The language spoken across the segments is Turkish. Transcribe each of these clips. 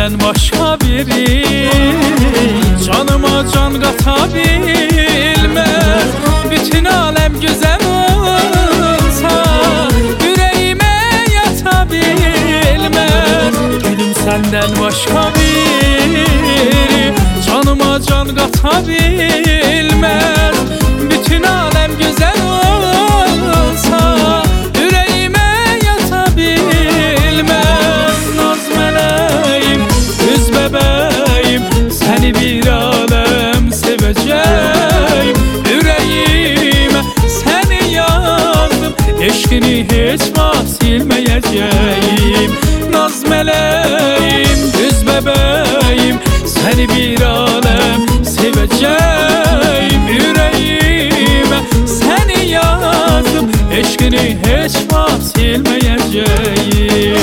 senden başka biri canıma can katabilmez. Bütün alem güzel olsa yüreğime yatabilmez. Gülüm senden başka biri canıma can katabilmez. Bütün alem güzel olsa yüreğime yatabilmez. Naz meleğim, üz bebeğim, seni bir alem seveceğim. Yüreğime seni yazdım, eşkini hiç silmeyeceğim. Naz meleğim, üz bebeğim, seni bir alem seveceğim. Yüreğime seni yazdım, eşkini hiç silmeyeceğim.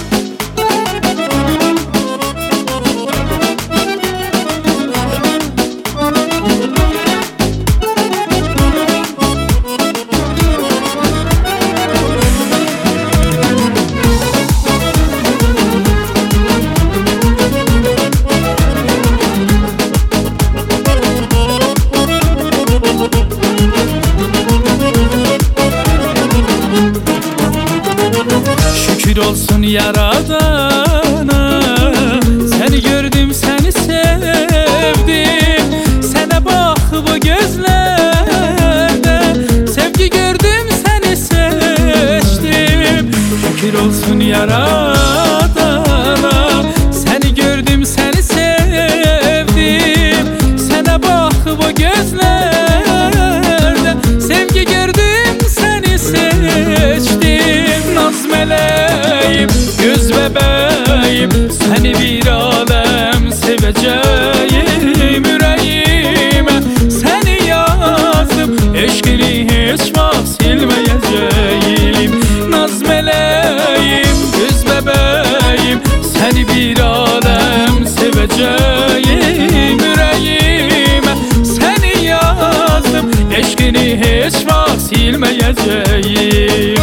Şükür olsun Yaradana, seni gördüm, seni sevdim. Sana bak bu gözlerde, sevgi gördüm, seni seçtim. Şükür olsun Yaradana, seni gördüm, seni sevdim. Sana bak bu gözlerde, sevgi gördüm, seni seçtim. Naz meleğim, göz bebeğim, seni bir alem seveceğim. Yüreğime seni yazdım, eşkini hiç silmeyeceğim. Naz meleğim, göz bebeğim, seni bir alem seveceğim. Yüreğime seni yazdım, eşkini hiç silmeyeceğim.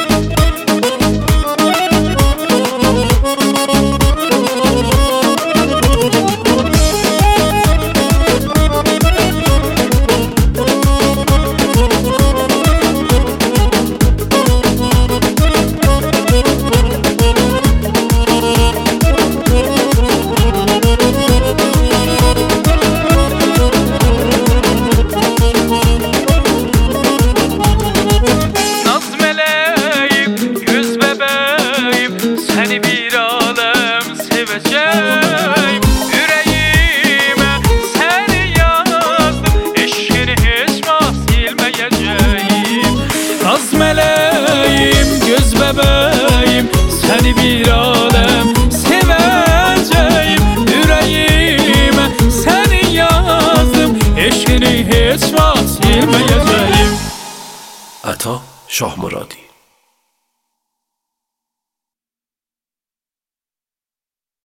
Seni bir alem seveceğim. Yüreğime seni yazdım, eşkini hiç silmeyeceğim. Naz meleğim, göz bebeğim, seni bir alem seveceğim. Yüreğime seni yazdım, eşkini hiç silmeyeceğim. عطا شاه مرادی